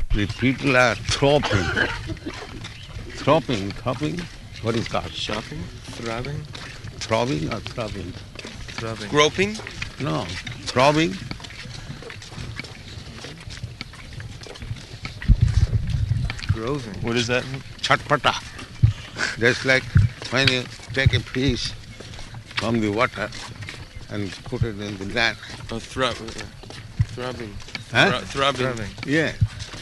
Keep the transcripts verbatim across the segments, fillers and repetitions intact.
The people are throbbing. Throbbing, throbbing, what is called? Shopping? Throbbing? Throbbing or throbbing? Throbbing. Groping? No, throbbing. Groving. What does that mean? Chatpata. Just like when you take a fish from the water and put it in the land. Oh, throb, uh, throbbing. Huh? Thro- throbbing. throbbing. Yeah.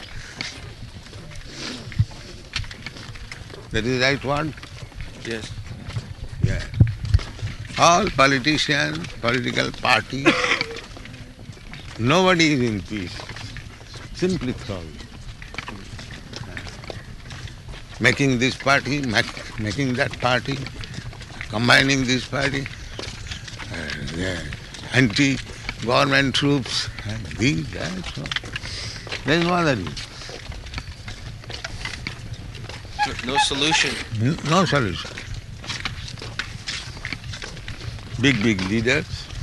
That is the right one? Yes. Yeah. All politicians, political parties, nobody is in peace. Simply throbbing. Making this party, make, making that party, combining this party, uh, yeah, anti-government troops, and these, that, so. There is no other reason. No solution. No solution. Big, big leaders.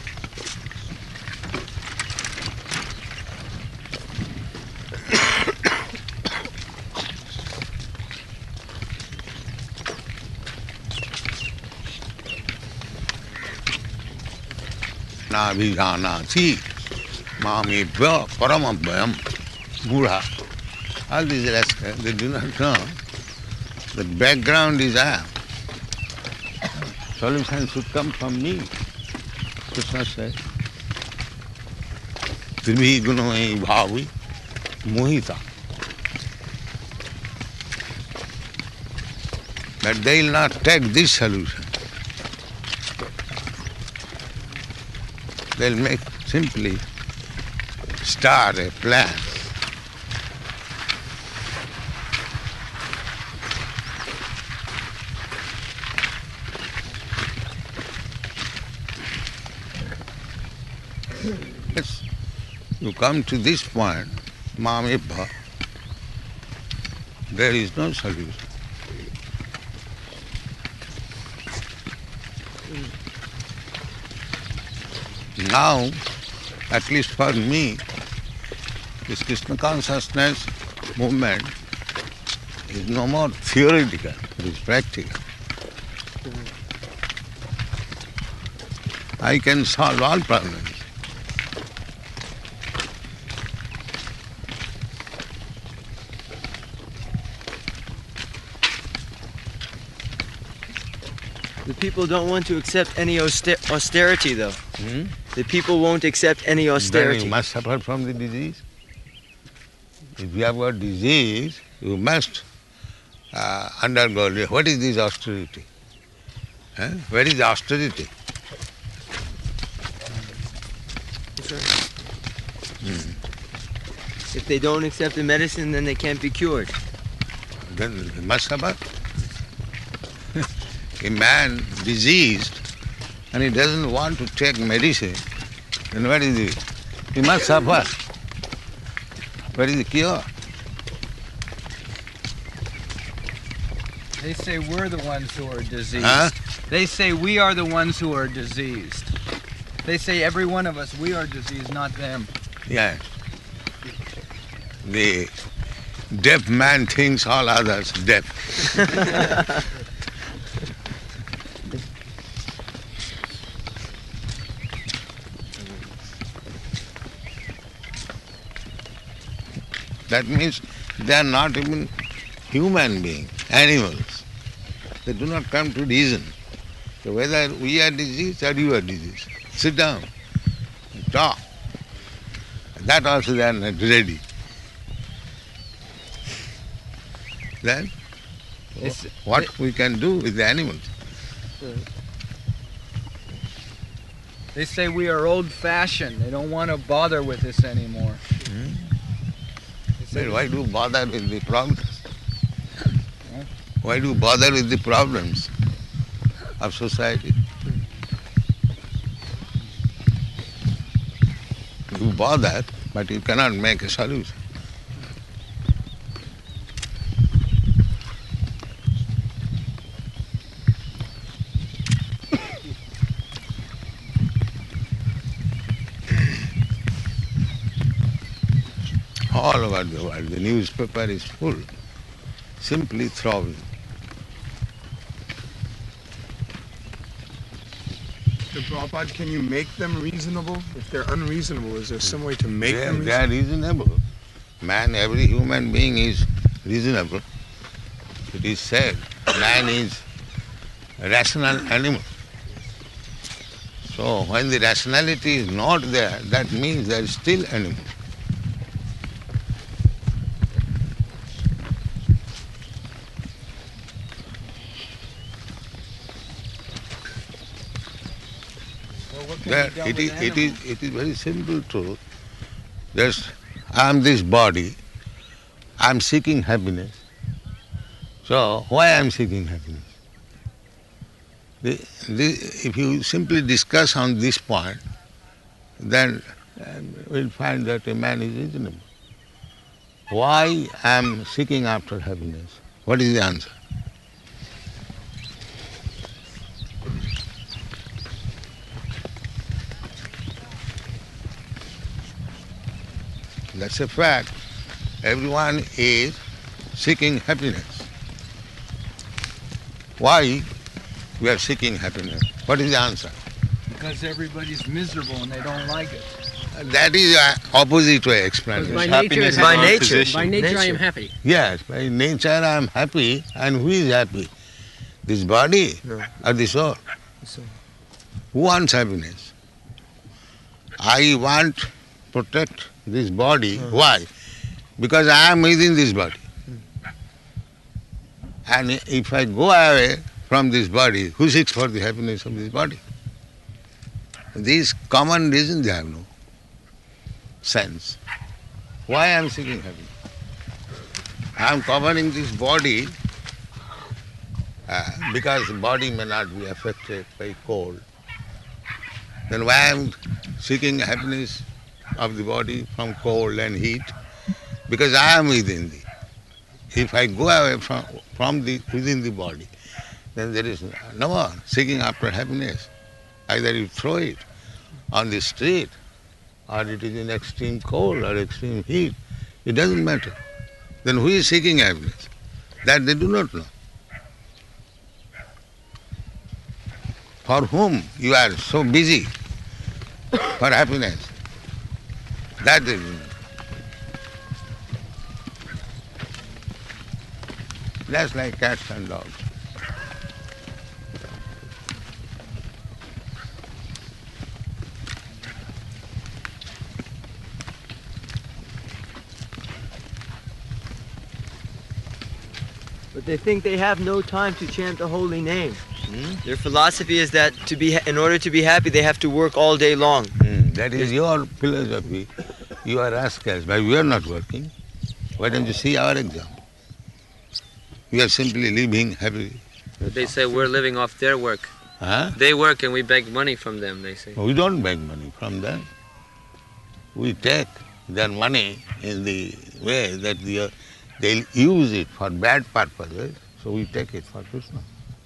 Nabhijanati mamebhya paramabhyam mudha. All these rascals, they do not know. The background is I. Solution should come from me. Krishna says. Tribhi gunamai bhavi mohita. But they will not take this solution. They'll make simply start a plan. Yes, you come to this point, mamebha, there is no solution. Now, at least for me, this Krishna consciousness movement is no more theoretical, it is practical. I can solve all problems. The people don't want to accept any auster- austerity, though. Hmm? The people won't accept any Then austerity. you must suffer from the disease. If you have got disease, you must uh, undergo. What is this austerity? Huh? Where is austerity? Hmm. If they don't accept the medicine, then they can't be cured. Then you must suffer. A man diseased and he doesn't want to take medicine, then what is it? He must suffer. What is the cure? They say we're the ones who are diseased. Huh? They say we are the ones who are diseased. They say every one of us, we are diseased, not them. Yes. The deaf man thinks all others deaf. That means they are not even human beings, animals. They do not come to reason. So whether we are diseased or you are diseased, sit down and talk. That also they are not ready. Then It's- what we can do with the animals? They say we are old-fashioned. They don't want to bother with this anymore. They say Then why do you bother with the problems? Why do you bother with the problems of society? You bother, but you cannot make a solution. all over the world. The newspaper is full, simply throwing. So, Prabhupada, can you make them reasonable? If they're unreasonable, is there some way to make They, them they are reasonable? reasonable. Man, every human being is reasonable. It is said, man is a rational animal. So when the rationality is not there, that means there is still animal. That it is, it is, it is very simple truth. Just, I am this body, I am seeking happiness. So why I am seeking happiness? The, the, if you simply discuss on this point, then um, we'll find that a man is reasonable. Why I am seeking after happiness? What is the answer? That's a fact. Everyone is seeking happiness. Why we are seeking happiness? What is the answer? Because everybody's miserable and they don't like it. That is an opposite way explanation. By nature, Happiness it's by happy. nature. By nature, I am Nature. happy. Yes, by nature I am happy, and who is happy? This body No. or the soul? Soul. Who wants happiness? I want to protect this body. Hmm. Why? Because I am within this body. And if I go away from this body, who seeks for the happiness of this body? These common reasons they have no sense. Why I am seeking happiness? I am covering this body uh, because the body may not be affected by cold. Then why I am seeking happiness of the body from cold and heat? Because I am within thee. If I go away from, from the within the body, then there is no more seeking after happiness. Either you throw it on the street, or it is in extreme cold or extreme heat. It doesn't matter. Then who is seeking happiness? That they do not know. For whom you are so busy for happiness, that they do not know. Just like cats and dogs. But they think they have no time to chant the holy name. Hmm? Their philosophy is that to be, in order to be happy, they have to work all day long. Hmm, That is your philosophy. You are rascals, but we are not working. Why don't you see our example? We are simply living happily. They say we're living off their work. Huh? They work and we beg money from them, they say. We don't beg money from them. We take their money in the way that they, are, they use it for bad purposes, so we take it for Krishna.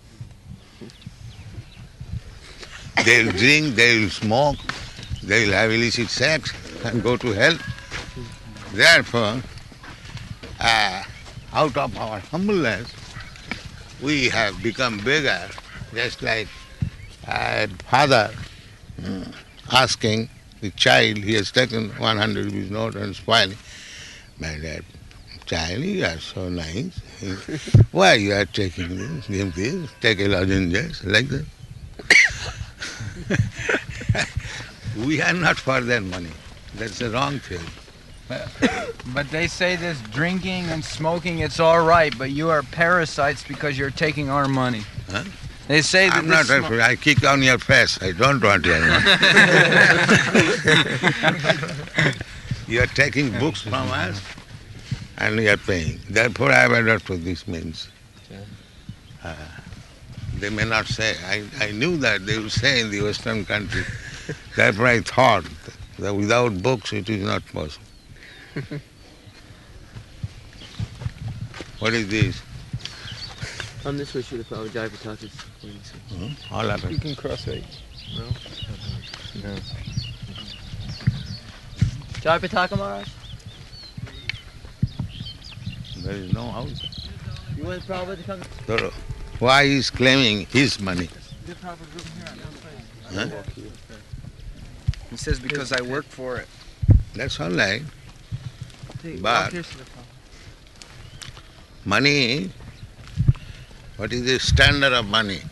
They'll drink, they'll smoke, they'll have illicit sex and go to hell. Therefore, uh, out of our humbleness, we have become bigger, just like a father mm, asking the child, he has taken one hundred rupees note and smiling, my dad, child, you are so nice. Why you are taking this? Give this, take a lozenge, like that. We are not for their money. That's the wrong thing. But they say this drinking and smoking, it's all right, but you are parasites because you're taking our money. Huh? They say that I'm not this afraid. I kick on your face. I don't want your money. You are taking books from us and you are paying. Therefore, I have adopted this means. Uh, they may not say. I, I knew that they would say in the Western country. Therefore, I thought that without books it is not possible. What is this? Come this way, Srila Prabhupada, Jai Patakas. Hmm? All happened. You can cross right. Jai Pataka Maharaj? There is no house. You want Prabhupada to come? So why he is claiming his money? Huh? He says because I work for it. That's all right. Take- But- walk here, Srila Prabhupada. Money, what is the standard of money?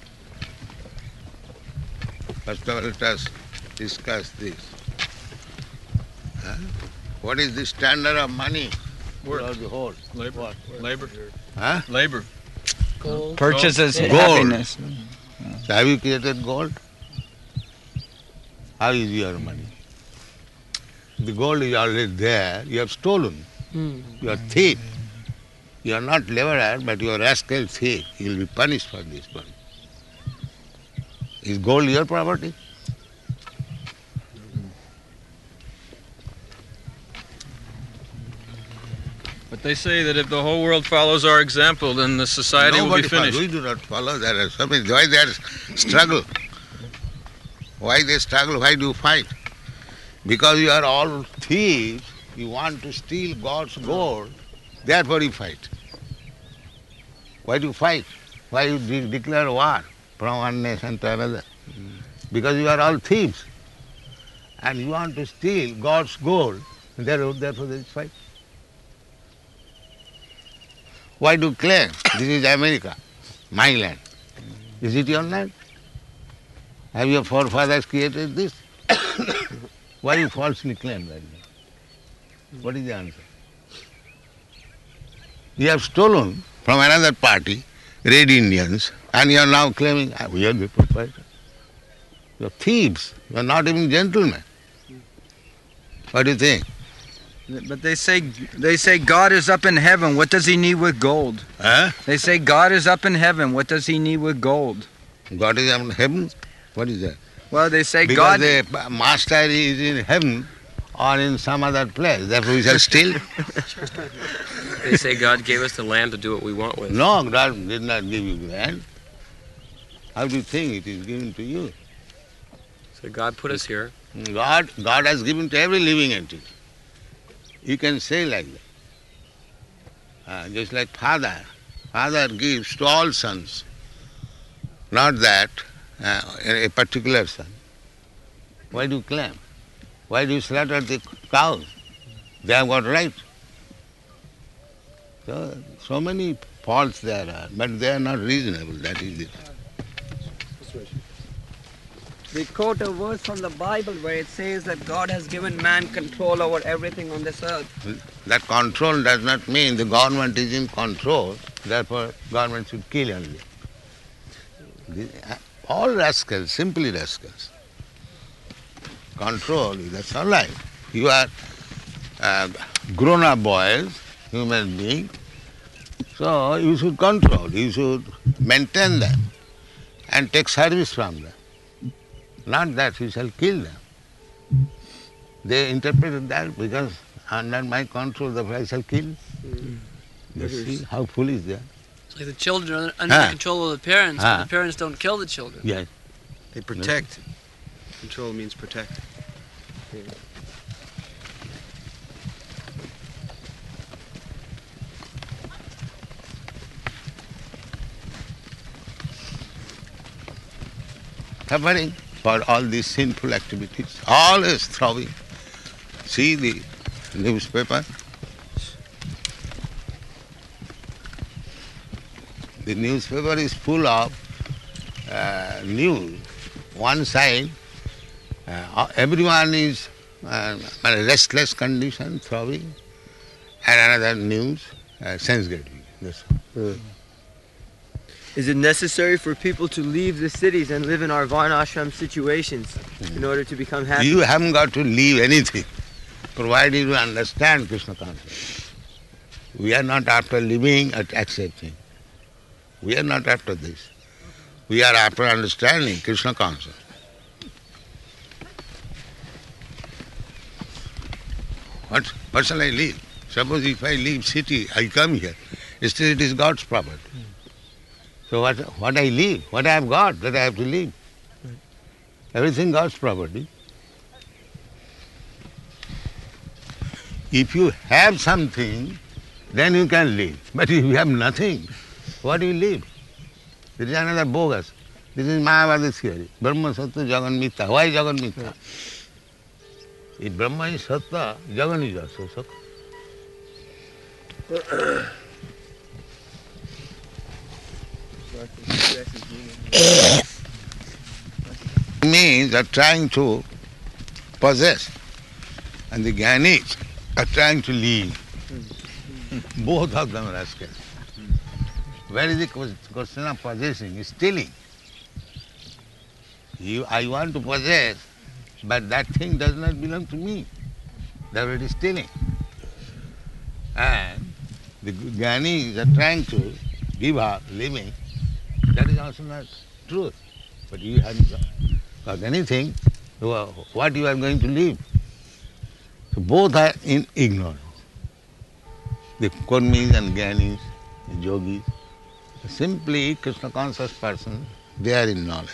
First of all, let us discuss this. Huh? What is the standard of money? Work. Throughout the whole. Labor. Labor. Huh? Labor. Gold. Purchases Gold. happiness. So have you created gold? How is your money? The gold is already there, you have stolen. Hmm. You are thief. You are not laborer, but you are rascal thief. You will be punished for this one. Is gold your property? But they say that if the whole world follows our example, then the society will Nobody be follows. finished. We do not follow. There are so many. Why there is struggle? Why they struggle? Why do you fight? Because you are all thieves. You want to steal God's gold. Therefore you fight. Why do you fight? Why you de- declare war from one nation to another? Because you are all thieves. And you want to steal God's gold. Therefore, therefore there is fight. Why do you claim this is America, my land? Is it your land? Have your forefathers created this? Why you falsely claim that? What is the answer? You have stolen from another party, Red Indians, and you are now claiming, "Ah, we are the proprietor." You are thieves. You are not even gentlemen. What do you think? But they say they say God is up in heaven. What does he need with gold? Huh? They say God is up in heaven. What does he need with gold? God is in heaven? What is that? Well, they say Because God. the master is in heaven or in some other place. Therefore we shall steal. They say God gave us the land to do what we want with. No, God did not give you land. How do you think it is given to you? So God put us here. God, God has given to every living entity. You can say like that. Uh, just like father. Father gives to all sons. Not that uh, a particular son. Why do you claim? Why do you slaughter the cows? They have got right. So, so many faults there are, but they are not reasonable, that is it. They quote a verse from the Bible where it says that God has given man control over everything on this earth. That control does not mean the government is in control, therefore government should kill only. The- All rascals, simply rascals. Control, that's all right. You are uh, grown-up boys, human beings, so you should control, you should maintain them and take service from them. Not that you shall kill them. They interpreted that because under my control, therefore I shall kill. You see how foolish they are. It's like the children are under Ah. the control of the parents, Ah. but the parents don't kill the children. Yes. They protect. Control means protect. Suffering for all these sinful activities, always throwing. See the newspaper. The newspaper is full of uh, news. One side, uh, everyone is uh, in a restless condition, throwing, and another news, uh, sense-getting. That's all. Is it necessary for people to leave the cities and live in our varnashram situations in order to become happy? You haven't got to leave anything, provided you understand Krishna consciousness. We are not after living and accepting. We are not after this. We are after understanding Krishna consciousness. What, what shall I leave? Suppose if I leave city, I come here. Still it is God's property. So what, what I leave, what I have got, that I have to leave. Everything God's property. If you have something then you can live. But if you have nothing, what do you live? It is another bogus. This is Mayavadi theory. Brahma Sattva Jagan Mithya. Why Jagan Mithya? If Brahma is Sattva, Jagan is also Sattva. Means are trying to possess, and the Jnanis are trying to leave. Both of them are rascals. Where is the question of possessing? It's stealing. You, I want to possess, but that thing does not belong to me. That it is stealing. And the Jnanis are trying to give up living. That is also not truth. But you haven't got anything, what you are going to live? So both are in ignorance. The Kurmis and Jnanis, the yogis, simply Krishna conscious person, they are in knowledge.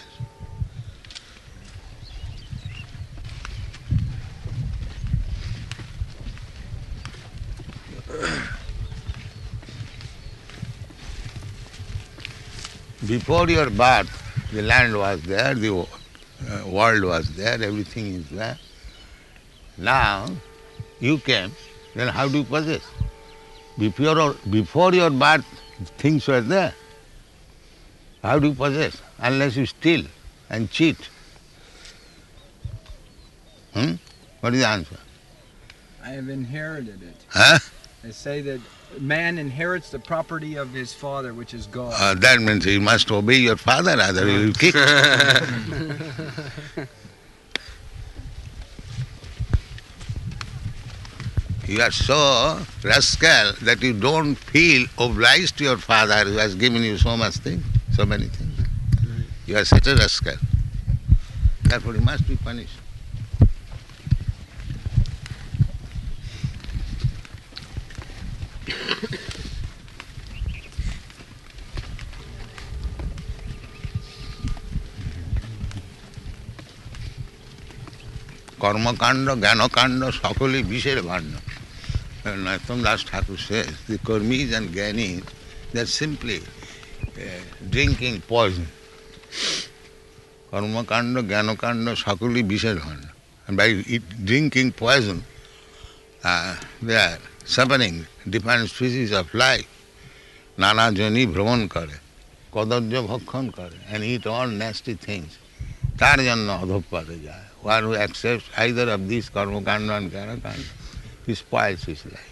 Before your birth, the land was there, the uh, world was there, everything is there. Now, you came, then how do you possess? Before, before your birth, things were there. How do you possess? Unless you steal and cheat. Hmm? What is the answer? I have inherited it. Huh? They say that man inherits the property of his father, which is God. Uh, that means you must obey your father, otherwise you will kick. You are so rascal that you don't feel obliged to your father who has given you so much things, so many things. You are such a rascal. Therefore you must be punished. কর্মকাণ্ড জ্ঞানকাণ্ড সকলেই বিষের ভাণ্ড. Narottama Das Thakur says the Kurmis and Jnanis, they are simply uh, drinking poison. কর্মকাণ্ড জ্ঞানকাণ্ড সকলেই বিষের ভাণ্ড. And by eat, drinking poison, uh, they are suffering different species of life. নানা জনি ভ্রমণ করে, কদর্য ভক্ষণ করে, and eat all nasty things. তার জন্য অধঃপতনে যায়. One who accepts either of these karmakanda and jnanakanda, he spoils his life.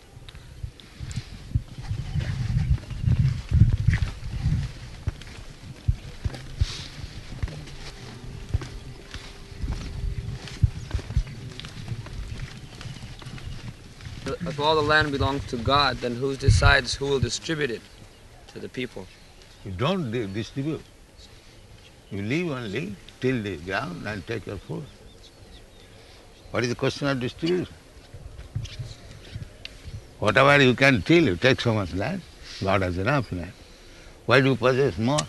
If all the land belongs to God, then who decides who will distribute it to the people? You don't di- distribute. You leave only till the ground and take your food. What is the question of distribution? Whatever you can till, you take so much land. God has enough land. Why do you possess more?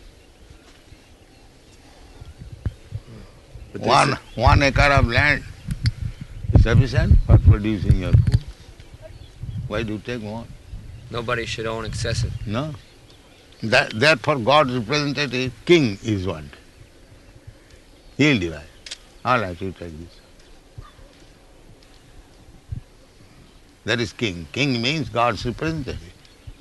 But One, one acre of land is sufficient for producing your food. Why do you take more? Nobody should own excessive. No. That, therefore God's representative, king, is one. He will divide. All right, you take this. That is king. King means God's representative.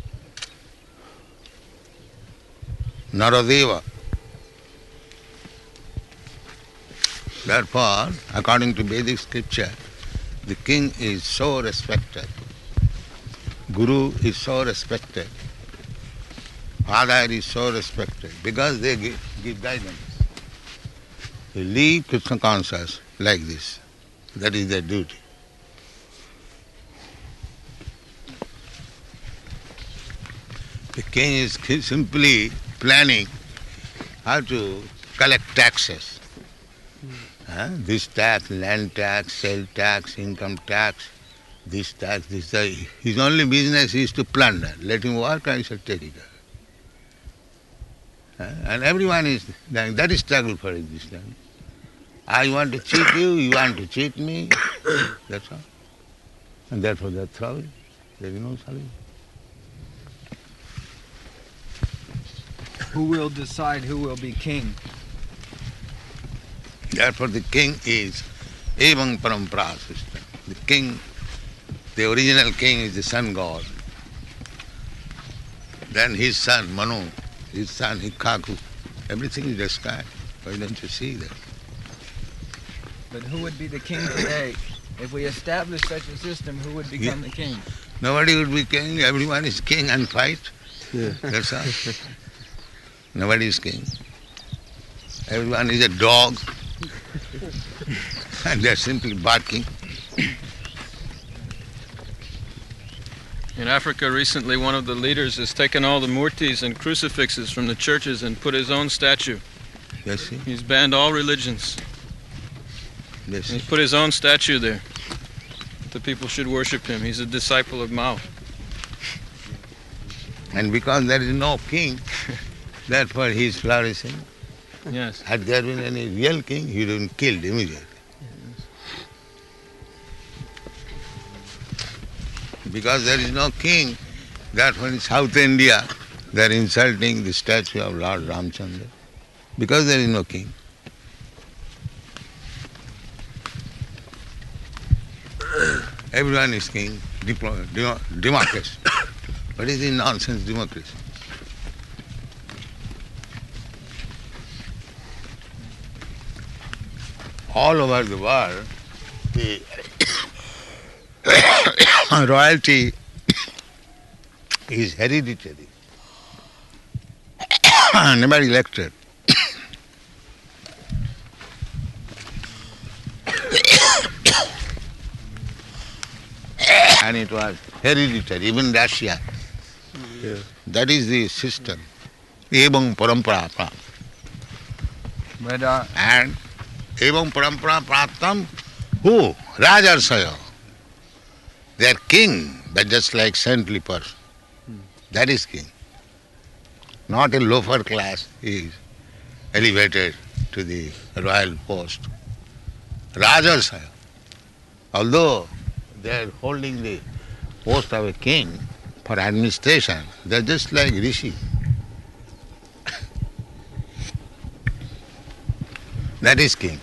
Naradeva. Therefore, according to Vedic scripture, the king is so respected. Guru is so respected. Father is so respected because they give, give guidance. They live Krishna conscious like this. That is their duty. The king is simply planning how to collect taxes. Huh? This tax, land tax, sale tax, income tax, this tax, this tax. His only business is to plunder. Let him work, I shall take it. Uh, and everyone is, that is struggle for existence. I want to cheat you, you want to cheat me, that's all. And therefore they are trouble. There is no solution. Who will decide who will be king? Therefore the king is Evam Parampara system. The king, the original king is the sun god. Then his son Manu, his son Hikkaku, everything is described. Why don't you see that? But who would be the king today? If we establish such a system, who would become Yeah. the king? Nobody would be king, everyone is king and fight. Yeah. That's all. Nobody is king. Everyone is a dog. And they're simply barking. In Africa recently, one of the leaders has taken all the murtis and crucifixes from the churches and put his own statue. Yes, see? He's banned all religions. Yes. And he's put his own statue there. The people should worship him. He's a disciple of Mao. And because there is no king, therefore he is flourishing. Yes. Had there been any real king, he would have been killed immediately. Because there is no king, therefore in South India they are insulting the statue of Lord Ramchandra. Because there is no king. Everyone is king, diplo- demo- democracy. What is the nonsense democracy? All over the world, the royalty is hereditary, never elected. And it was hereditary, even Russia. Yeah. That is the system. Evam parampara praptam. But uh, And evam parampara praptam, who? Rajarsaya. They are king, but just like saintly person. That is king. Not a lower class is elevated to the royal post. Rajarsaya. Although they are holding the post of a king for administration, they are just like rishi. That is king.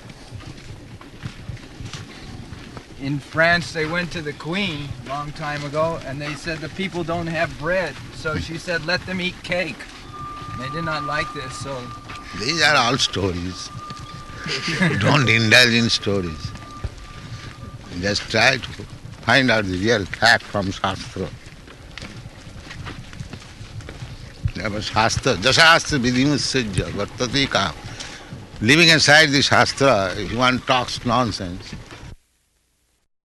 in France, they went to the queen a long time ago, and they said the people don't have bread. So she said, let them eat cake. And they did not like this, so These are all stories. Don't indulge in stories. Just try to find out the real fact from Shastra. There was Shastra, Jasastra Vidhimussajya Vartati Kam. Leaving aside the Shastra, if one talks nonsense,